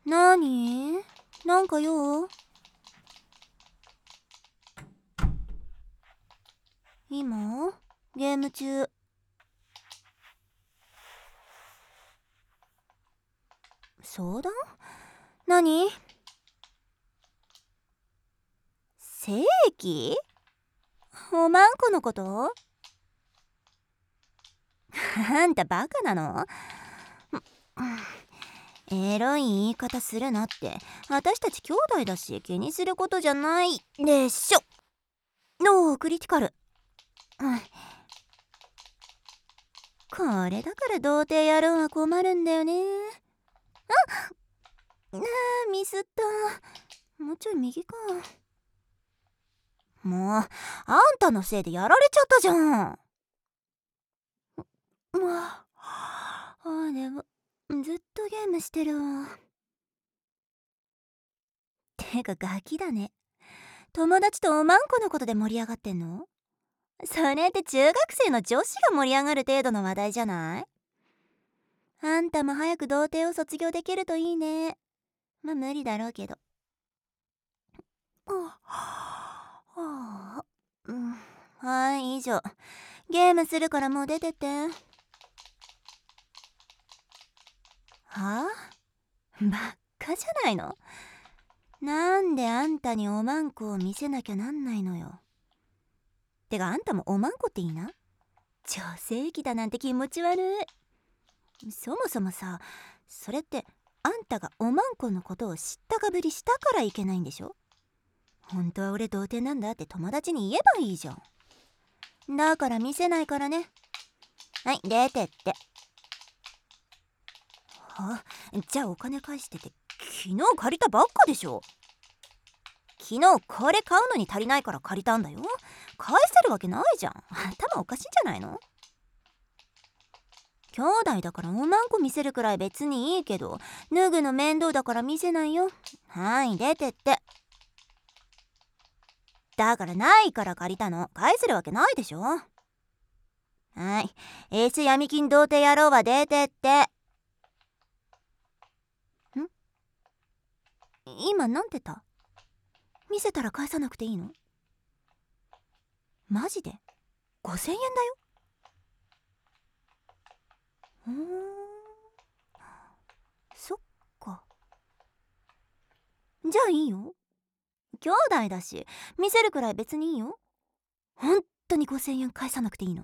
なに？なんか用？今？ゲーム中。相談？何？正規？おまんこのこと？あんたバカなの？エロい言い方するなって。私たち兄弟だし気にすることじゃないでしょ。おー、クリティカル。これだから童貞野郎は困るんだよね。ミスった。もうちょい右か。もう、あんたのせいでやられちゃったじゃん。でもずっとゲームしてるわ。てかガキだね。友達とおまんこのことで盛り上がってんの？それって中学生の女子が盛り上がる程度の話題じゃない？あんたも早く童貞を卒業できるといいね。まあ無理だろうけど。はい、以上。ゲームするからもう出てって。はあ？ばっかじゃないの？なんであんたにおまんこを見せなきゃなんないのよ。てかあんたもおまんこっていいな。女性器だなんて気持ち悪い。そもそもさ、それってあんたがおまんこのことを知ったかぶりしたからいけないんでしょ？本当は俺童貞なんだって友達に言えばいいじゃん。だから見せないからね。はい、出てって。じゃあお金返してて昨日借りたばっかでしょ。昨日これ買うのに足りないから借りたんだよ。返せるわけないじゃん。頭おかしいんじゃないの？兄弟だからおまんこ見せるくらい別にいいけど、脱ぐの面倒だから見せないよ。はい、出てって。だからないから借りたの。返せるわけないでしょ。はい、S 闇金童貞野郎は出てって。今なんて言った？見せたら返さなくていいの？マジで5000円だよ。そっか。じゃあいいよ。兄弟だし見せるくらい別にいいよ。本当に5000円返さなくていいの？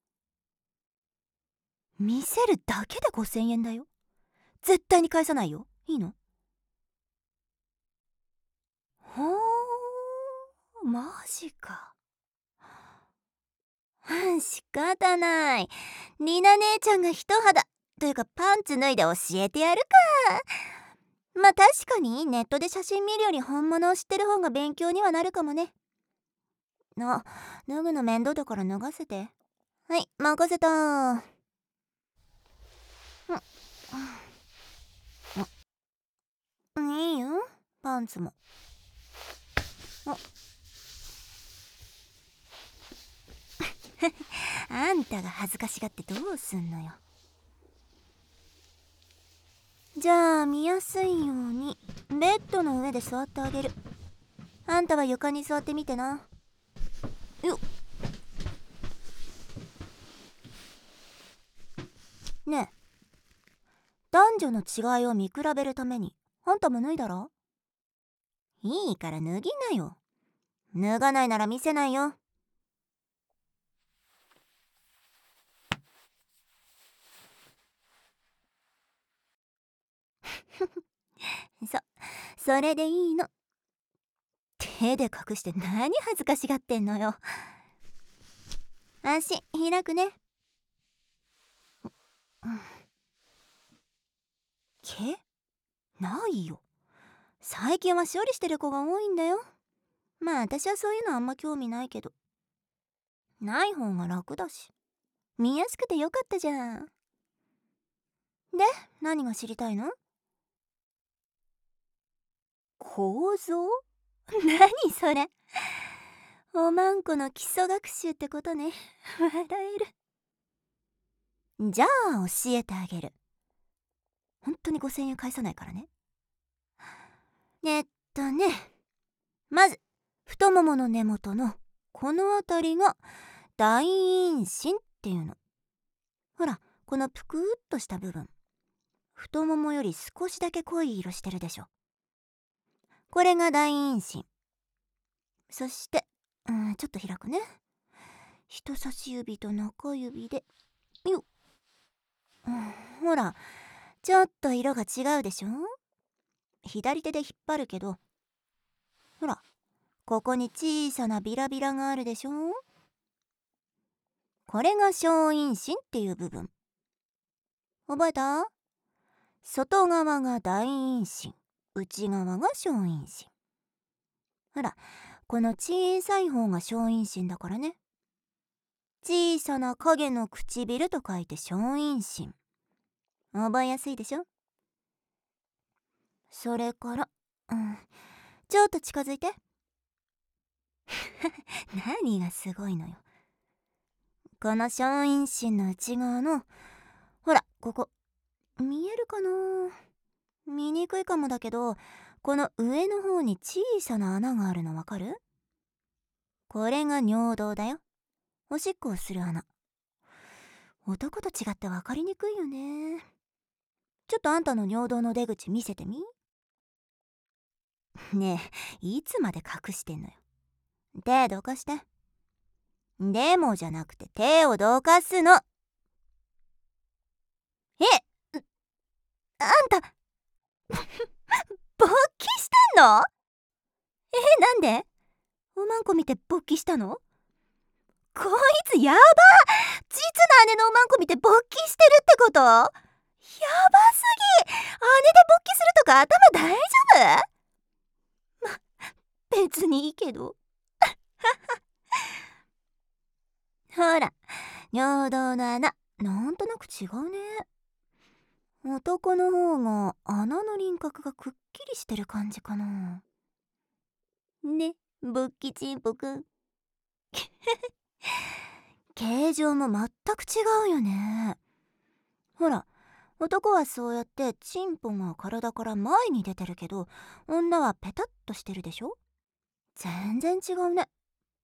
見せるだけで5000円だよ。絶対に返さないよ。いいの？ほー、マジか。仕方ない。リナ姉ちゃんが一肌というかパンツ脱いで教えてやるか。まあ確かにネットで写真見るより本物を知ってる方が勉強にはなるかもね。脱ぐの面倒だから脱がせて。はい、任せた。いいよ、パンツも。あんたが恥ずかしがってどうすんのよ。じゃあ見やすいようにベッドの上で座ってあげる。あんたは床に座ってみてな。よっ。ねえ、男女の違いを見比べるためにあんたも脱いだら？いいから脱ぎなよ。脱がないなら見せないよ。それでいいの。手で隠して何恥ずかしがってんのよ。足開くね。毛？ないよ。最近は処理してる子が多いんだよ。まあ私はそういうのあんま興味ないけど。ない方が楽だし見やすくてよかったじゃん。で、何が知りたいの？構造？何それ。おまんこの基礎学習ってことね。笑える。じゃあ教えてあげる。本当に5000円返さないからね。 えっとねまず太ももの根元のこの辺りが大陰唇っていうの。ほらこのぷくーっとした部分、太ももより少しだけ濃い色してるでしょ。これが大陰唇。そしてちょっと開くね。人差し指と中指でよっ、ほらちょっと色が違うでしょ。左手で引っ張るけど、ほらここに小さなビラビラがあるでしょ。これが小陰唇っていう部分。覚えた？外側が大陰唇、内側が小陰唇。ほらこの小さい方が小陰唇だからね。小さな影の唇と書いて小陰唇。覚えやすいでしょ。それから、ちょっと近づいて。何がすごいのよ。この小陰唇の内側の、ほら、ここ、見えるかな？見にくいかもだけど、この上の方に小さな穴があるのわかる？これが尿道だよ。おしっこをする穴。男と違って分かりにくいよね。ちょっとあんたの尿道の出口見せてみ。ねえ、いつまで隠してんのよ。手どかして。でもじゃなくて手をどかすの。あんた勃起してんの？なんで？おまんこ見て勃起したの？こいつやば！実の姉のおまんこ見て勃起してるってこと？やばすぎ！姉で勃起するとか頭大丈夫？別にいいけど。ほら尿道の穴なんとなく違うね。男の方が穴の輪郭がくっきりしてる感じかな。ね、勃起チンポくん。形状も全く違うよね。ほら男はそうやってチンポが体から前に出てるけど、女はペタッとしてるでしょ。全然違うね。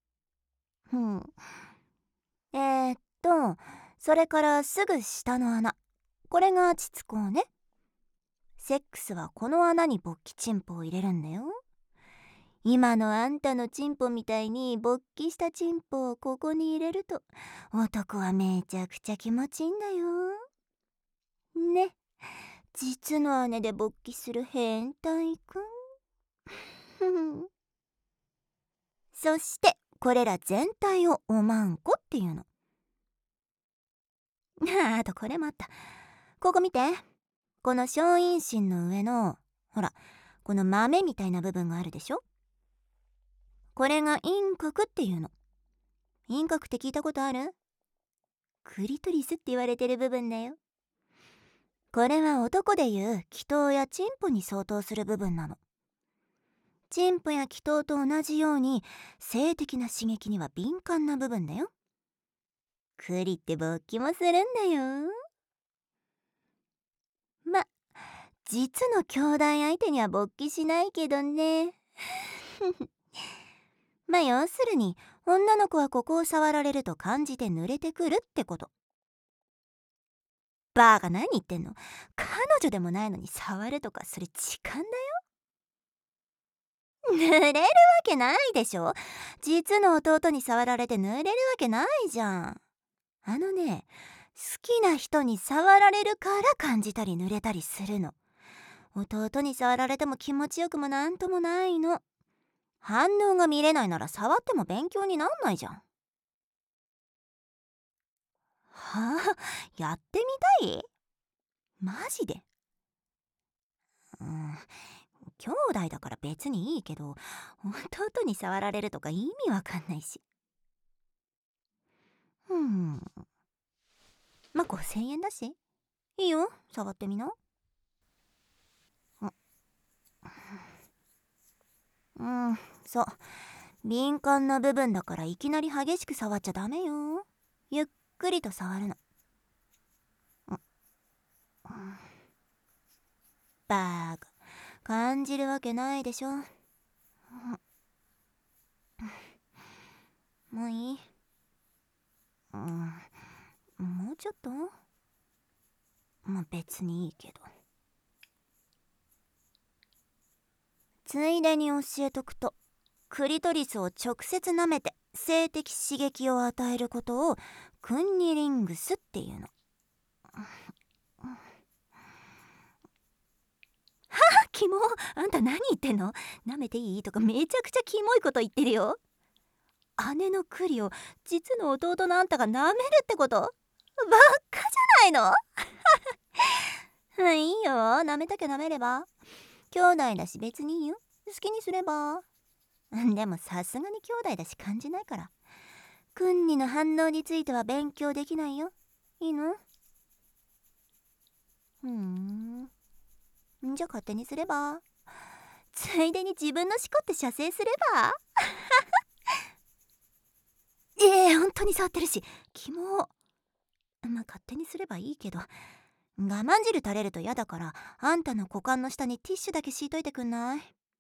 えーっとそれからすぐ下の穴、これが膣口ね。セックスはこの穴に勃起チンポを入れるんだよ。今のあんたのチンポみたいに勃起したチンポをここに入れると男はめちゃくちゃ気持ちいいんだよ。ね、実の姉で勃起する変態くん。そしてこれら全体をおまんこっていうの。あとこれもあった。ここ見て。この小陰唇の上のほらこの豆みたいな部分があるでしょ。これが陰核っていうの。陰核って聞いたことある？クリトリスって言われてる部分だよ。これは男でいう気筒やチンポに相当する部分なの。チンポや気筒と同じように性的な刺激には敏感な部分だよ。クリって勃起もするんだよ。ま、実の兄弟相手には勃起しないけどね。まあ要するに女の子はここを触られると感じて濡れてくるってこと。バーが何言ってんの？彼女でもないのに触るとかそれ痴漢だよ。濡れるわけないでしょ。実の弟に触られて濡れるわけないじゃん。好きな人に触られるから感じたり濡れたりするの。弟に触られても気持ちよくもなんともないの。反応が見れないなら触っても勉強になんないじゃん。はあ、やってみたい？マジで？兄弟だから別にいいけど、弟に触られるとか意味わかんないし。まあ5000円だしいいよ、触ってみな。そう、敏感な部分だからいきなり激しく触っちゃダメよ。ゆっくりと触るの。バーグ、 感じるわけないでしょ。もういい？もうちょっと？まあ別にいいけど。ついでに教えとくと、クリトリスを直接舐めて性的刺激を与えることをクンニリングスっていうの。キモ。あんた何言ってんの？舐めていいとかめちゃくちゃキモいこと言ってるよ。姉のクリを実の弟のあんたが舐めるってこと？バカじゃないの？いいよ、舐めたきゃ舐めれば。兄弟だし別にいいよ、好きにすれば。でもさすがに兄弟だし感じないから。クンニの反応については勉強できないよ。いいの？じゃあ勝手にすれば。ついでに自分のしこって射精すれば。本当に触ってるし、キモ。まあ勝手にすればいいけど、我慢汁垂れると嫌だから、あんたの股間の下にティッシュだけ敷いといてくんない？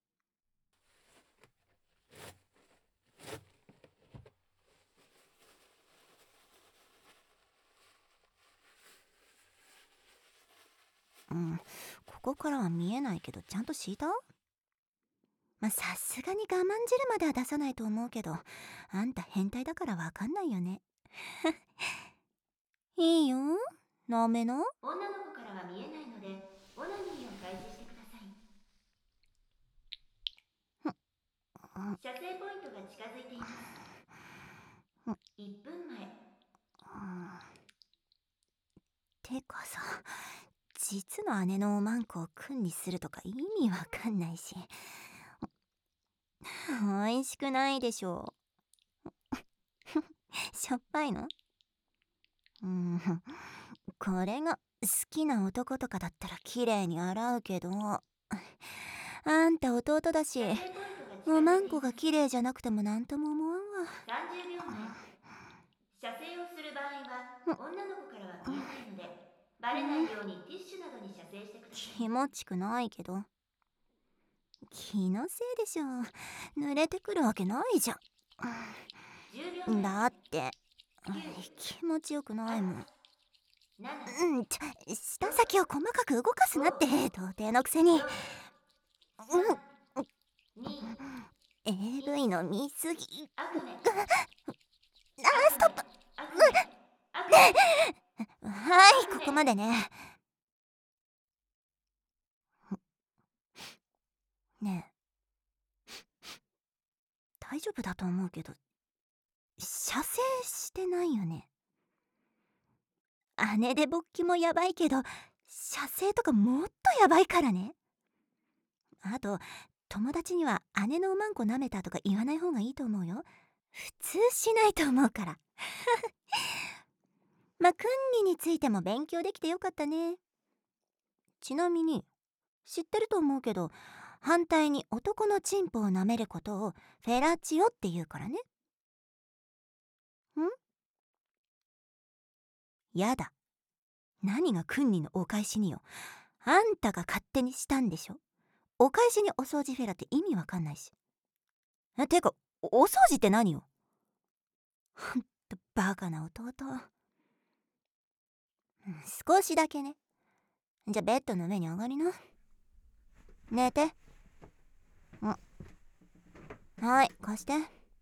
ここからは見えないけどちゃんと敷いた？まあさすがに我慢汁までは出さないと思うけど、あんた変態だからわかんないよね。いいよ、なめな。女の子からは見えないのでオナニーを開始してください。射精ポイントが近づいています。1分前。てかさ、実の姉のおまんこを君にするとか意味わかんないし、美味しくないでしょ。しょっぱいの？これが好きな男とかだったら綺麗に洗うけど、あんた弟だし、おまんこが綺麗じゃなくてもなんとも思わんわ。30秒前。射精をする場合は女の子からは見えないので、バレないようにティッシュなどに射精してください。気持ちくないけど。気のせいでしょ。濡れてくるわけないじゃん。だって気持ちよくないもん。舌先を細かく動かすなって、童貞のくせに。AV の見すぎ。ストップ。はい、ここまでね。ねえ、大丈夫だと思うけど、射精してないよね？姉で勃起もやばいけど、射精とかもっとやばいからね。あと、友達には姉のおまんこ舐めたとか言わない方がいいと思うよ。普通しないと思うから。まあ、クンニについても勉強できてよかったね。ちなみに、知ってると思うけど、反対に男のチンポを舐めることをフェラチオって言うからね。やだ。何がクンニのお返しによ。あんたが勝手にしたんでしょ。お返しにお掃除フェラって意味わかんないし。てか、お掃除って何よ。ほんとバカな弟。少しだけね。じゃベッドの上に上がりな。寝て。はい、貸して。あ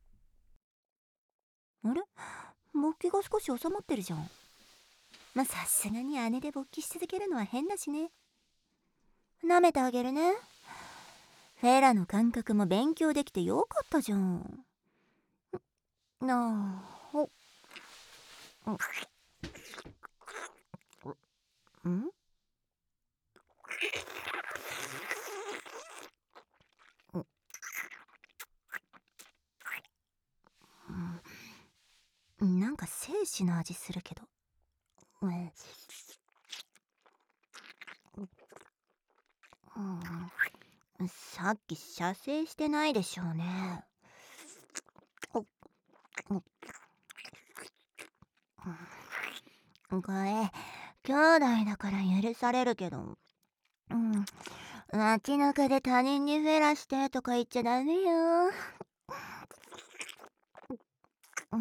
れ、勃起が少し収まってるじゃん。まあさすがに姉で勃起し続けるのは変だしね。舐めてあげるね。フェラの感覚も勉強できてよかったじゃん。なあ、なんか精子の味するけど。さっき射精してないでしょうね。これ兄弟だから許されるけど、 街中で他人にフェラしてとか言っちゃダメよ。うん。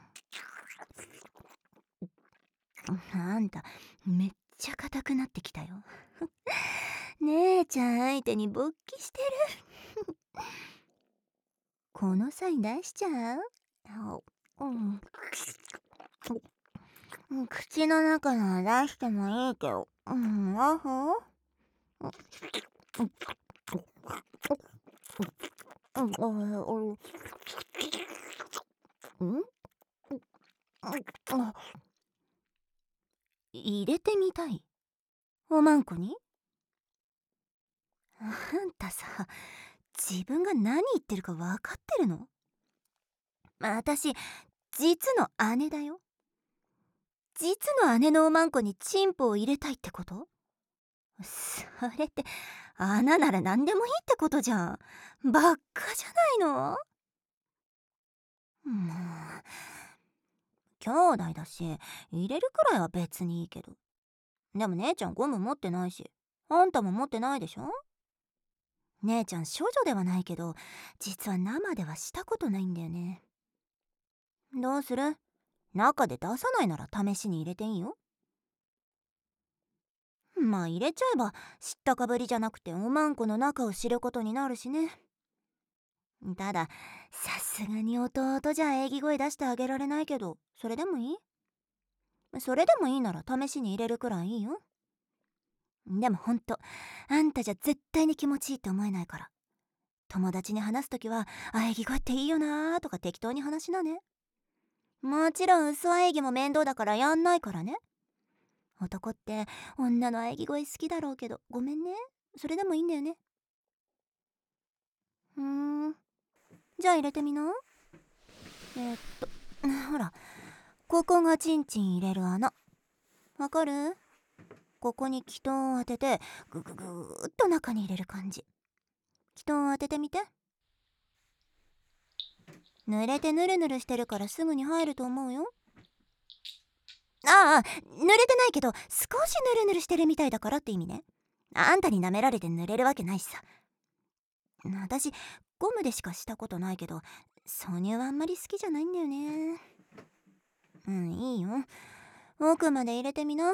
あんた、めっちゃ硬くなってきたよ。姉ちゃん相手に勃起してる。この際出しちゃう？うん。口の中なら出してもいいけど。あほ入れてみたい？おまんこに？あんたさ、自分が何言ってるか分かってるの？私、実の姉だよ。実の姉のおまんこにチンポを入れたいってこと？それって穴なら何でもいいってことじゃん。ばっかじゃないの？もう兄弟だし入れるくらいは別にいいけど。でも姉ちゃんゴム持ってないし、あんたも持ってないでしょ。姉ちゃん処女ではないけど、実は生ではしたことないんだよね。どうする？中で出さないなら試しに入れていいよ。まあ入れちゃえば知ったかぶりじゃなくておまんこの中を知ることになるしね。たださすがに弟じゃ演技声出してあげられないけど、それでもいい？それでもいいなら試しに入れるくらいいいよ。でもほんとあんたじゃ絶対に気持ちいいって思えないから、友達に話すときは演技声っていいよなーとか適当に話しなね。もちろん嘘演技も面倒だからやんないからね。男って女の演技声好きだろうけど、ごめんね、それでもいいんだよね。じゃあ入れてみな。ほら、ここがチンチン入れる穴。わかる？ここに気筒を当ててグググーっと中に入れる感じ。気筒を当ててみて。濡れてヌルヌルしてるからすぐに入ると思うよ。ああ、濡れてないけど少しヌルヌルしてるみたいだからって意味ね。あんたに舐められて濡れるわけないしさ。私ゴムでしかしたことないけど、挿入はあんまり好きじゃないんだよね。いいよ、奥まで入れてみな。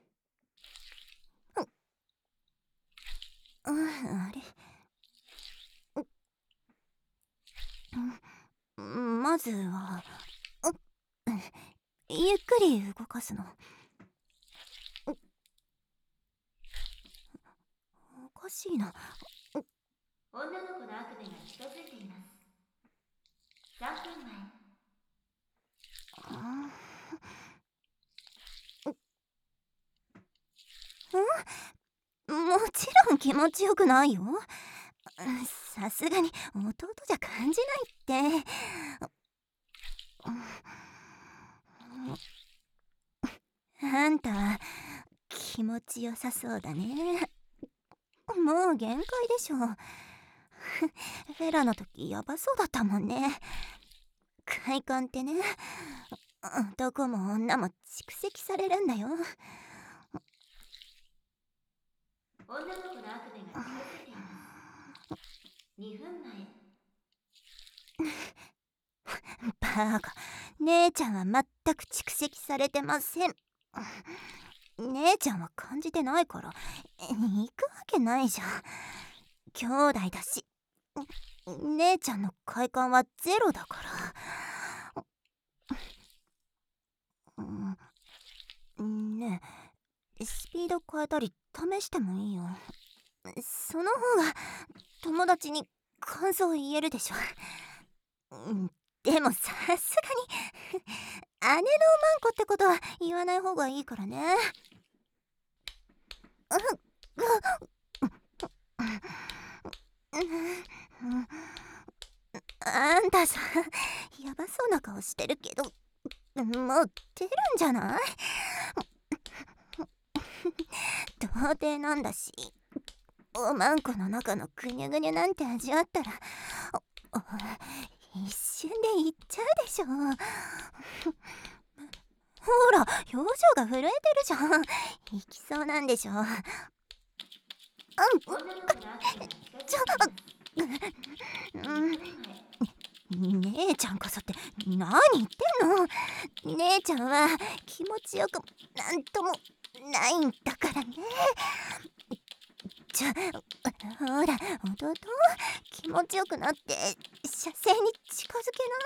あれ、まずはゆっくり動かすの。おかしいな。女の子の悪夢が近づいています。3分前。もちろん気持ちよくないよ。さすがに弟じゃ感じないって。あんた気持ちよさそうだね。もう限界でしょ。フェラの時ヤバそうだったもんね。快感ってね、男も女も蓄積されるんだよ。女の子の悪夢が近づいています。2分前。バカ、姉ちゃんは全く蓄積されてません。姉ちゃんは感じてないから行くわけないじゃん。兄弟だし。姉ちゃんの快感はゼロだから。ねえ、スピード変えたり試してもいいよ。その方が友達に感想言えるでしょ。でもさすがに姉のおまんこってことは言わない方がいいからね。あんたさ、やばそうな顔してるけど、もう出るんじゃない？童貞なんだし、おまんこの中のぐにゅぐにゅなんて味わったら一瞬でいっちゃうでしょ。ほら表情が震えてるじゃん。いきそうなんでしょ。 ちょ、姉ちゃんこそって何言ってんの。姉ちゃんは気持ちよくなんともないんだからね。ほら弟、気持ちよくなって射精に近づ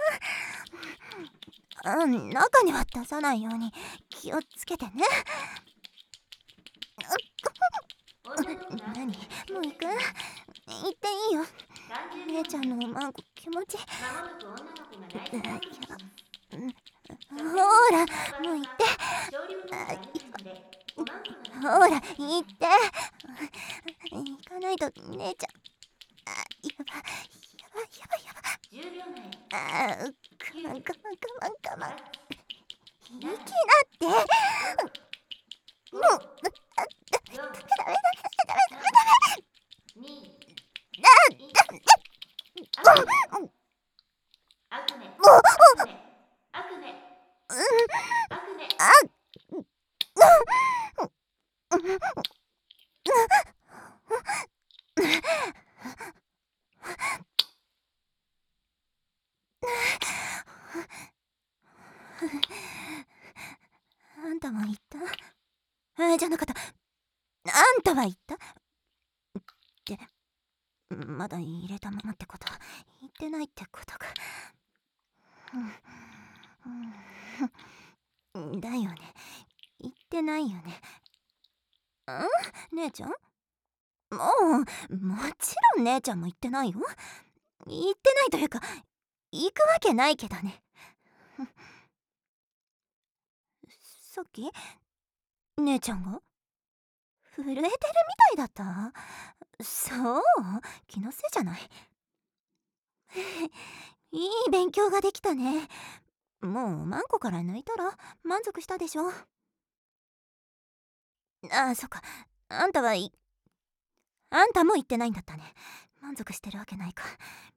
けな。中には出さないように気をつけてね。何、もう行く？行っていいよ。姉ちゃんのおまんこ気持ちほらもう行って。ほら行って。行かないと姉ちゃんやばい。我慢我慢。息だってもうあんたも言った？じゃなかった。あんたは言ったって、まだ入れたままってことは言ってないってことか。だよね、言ってないよね。姉ちゃん？もちろん姉ちゃんも言ってないよ。言ってないというか行くわけないけどね。さっき姉ちゃんが震えてるみたいだった。そう、気のせいじゃない。いい勉強ができたね。もうマンコから抜いたら満足したでしょ。そっか。あんたも言ってないんだったね。満足してるわけないか。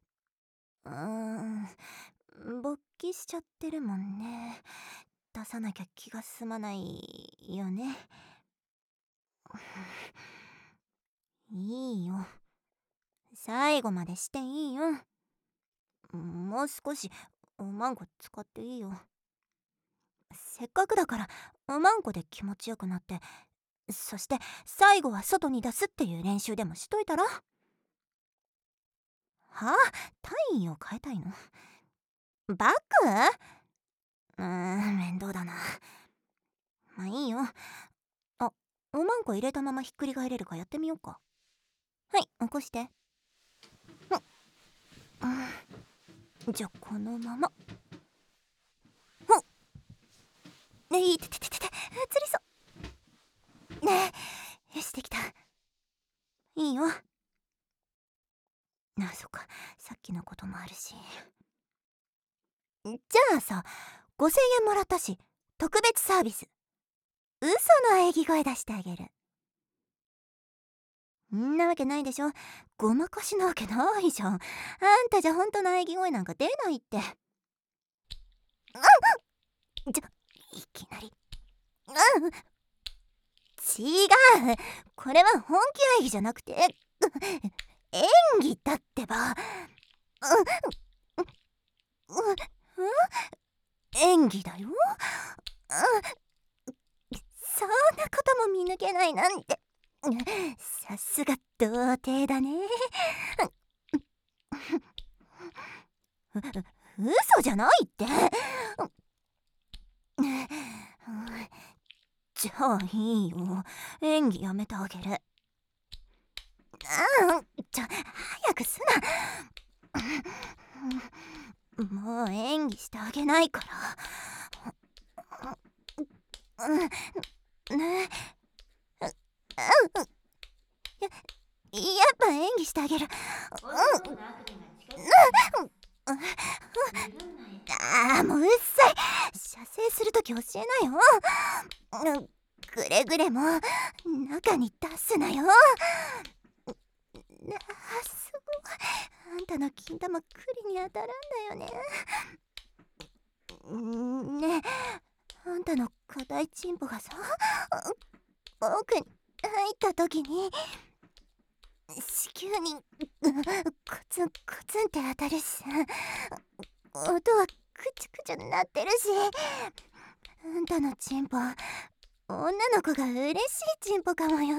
勃起しちゃってるもんね。出さなきゃ気が済まないよね。いいよ、最後までしていいよ。もう少しおまんこ使っていいよ。せっかくだからおまんこで気持ちよくなって、そして最後は外に出すっていう練習でもしといたら。単位を変えたいの？バッグ？面倒だな。まあいいよ。おまんこ入れたままひっくり返れるかやってみようか。はい、起こして。じゃあこのまま。いて映りそうね。よし、できた。いいよ。そっか、さっきのこともあるし。じゃあさ、5000円もらったし特別サービス、嘘の喘ぎ声出してあげる。んなわけないでしょ。ごまかしなわけないじゃん。あんたじゃ本当の喘ぎ声なんか出ないって。いきなり。違う、これは本気喘ぎじゃなくて演技だってば。演技だよ。そんなことも見抜けないなんて、さすが童貞だね。嘘じゃないって。じゃあいいよ、演技やめてあげる。早くすな。もう演技してあげないから。やっぱ演技してあげる。もううっさい。射精するとき教えなよ。くれぐれも中に出すなよ。すごい、あんたの金玉クリに当たるんだよね。ねえ、あんたの硬いチンポがさ、奥に入った時に子宮にコツンコツンって当たるしさ、音はくちゅくちゅなってるし、あんたのチンポ女の子が嬉しいチンポかもよ。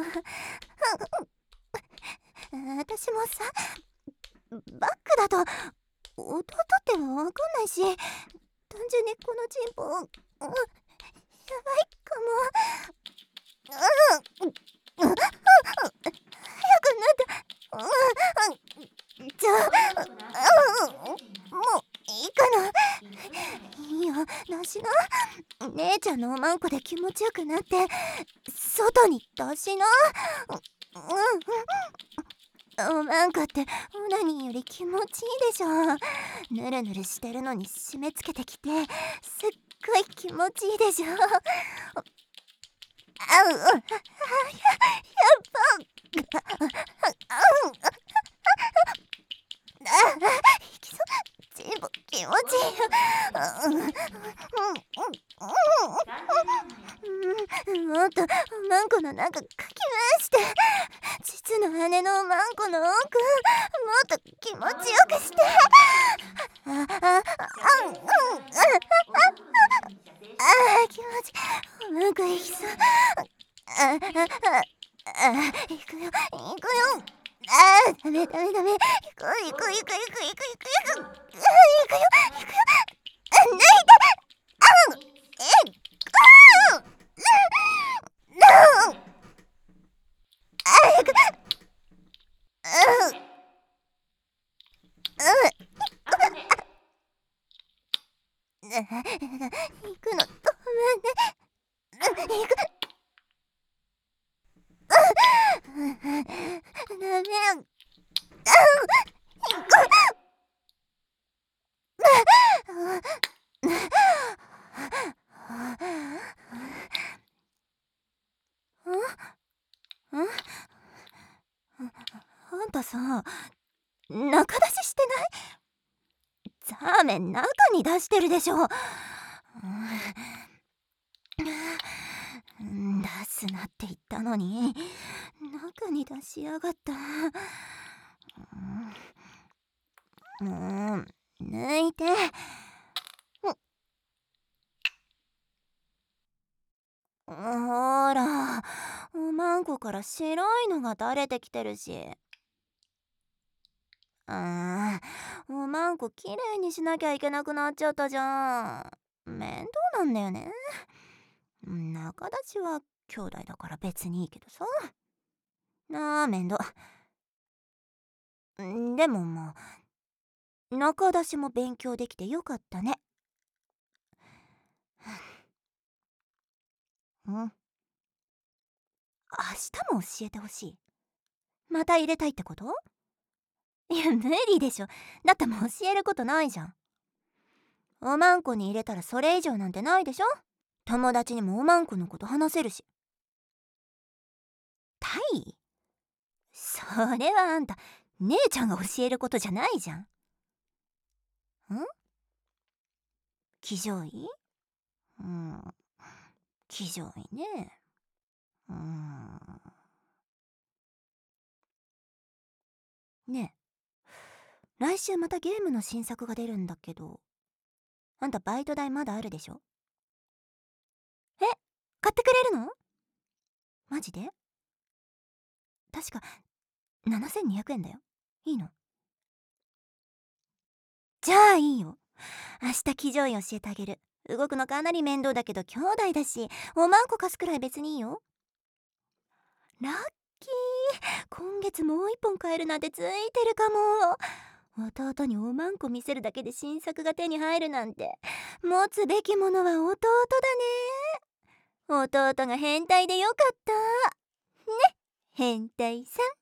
私もさ、バックだと弟ってわかんないし、単純にこのチンポ、やばいかも。早くなって、じゃあ、もういいかな。いいよ、出しな。姉ちゃんのおまんこで気持ちよくなって外に出しな。おまんこってオナニーより気持ちいいでしょ。ぬるぬるしてるのに締め付けてきてすっごい気持ちいいでしょ。やば。いきそう。チンポ気持ちいいよ。もっとおまんこの中かき回して、実の姉のおまんこの奥もっと気持ちよくして。気持ちおまんこいきそう。行くよ行くよ。ダメダメダメ。行く行く行く行く行く行く行く行くよ行くよ。抜いて。早く。行くのごめんね。行く。ダメ。あんたさ、中出ししてない？ザーメン中に出してるでしょ。出すなって言ったのに中に出しやがった。もう抜いて。ほら、おまんこから白いのが垂れてきてるし。おまんこきれいにしなきゃいけなくなっちゃったじゃん。面倒なんだよね。仲出しは兄弟だから別にいいけどさ。なあ、面倒。でもまあ、仲出しも勉強できてよかったね。明日も教えてほしい。また入れたいってこと？いや、無理でしょ。だってもう教えることないじゃん。おまんこに入れたらそれ以上なんてないでしょ。友達にもおまんこのこと話せるし。タイ？それはあんた、姉ちゃんが教えることじゃないじゃん。騎乗位？騎乗位ね。ねえ、来週またゲームの新作が出るんだけど、あんたバイト代まだあるでしょ？買ってくれるの？マジで？確か7200円だよ。いいの？じゃあいいよ。明日騎乗位教えてあげる。動くのかなり面倒だけど兄弟だし、おまんこ貸すくらい別にいいよ。ラッキー。今月もう一本買えるなんてついてるかも。弟におまんこ見せるだけで新作が手に入るなんて、持つべきものは弟だね。弟が変態でよかったね。変態さん。